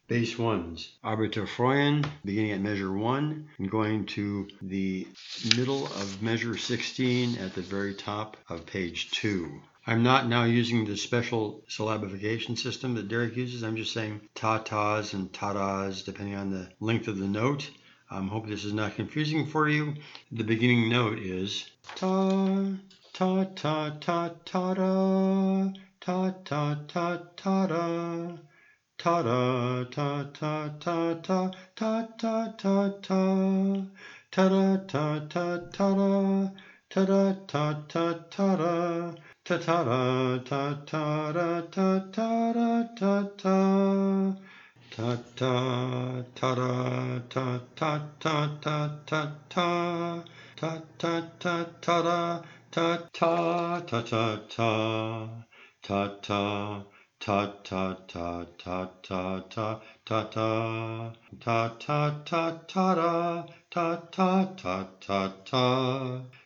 bass ones. Arbitrafreuen, beginning at measure 1 and going to the middle of measure 16 at the very top of page 2. I'm not now using the special syllabification system that Derek uses. I'm just saying ta-tas and ta-das depending on the length of the note. I hope this is not confusing for you. The beginning note is ta, ta, ta, ta, ta-da, ta, ta, ta, ta-da. Ta-da, ta, ta, ta, ta, ta, ta, ta, ta, ta-da, ta, ta, ta-da, ta-da, ta, ta, ta-da, ta-ta-da, ta, ta-da, ta, ta-da, ta-ta, ta-ta, ta-da, ta, ta, ta, ta, ta-ta, ta-ta, ta-ta-da, ta-ta, ta-ta-ta, ta-ta. Ta ta ta ta ta ta ta ta ta ta ta ta ta ta ta ta ta ta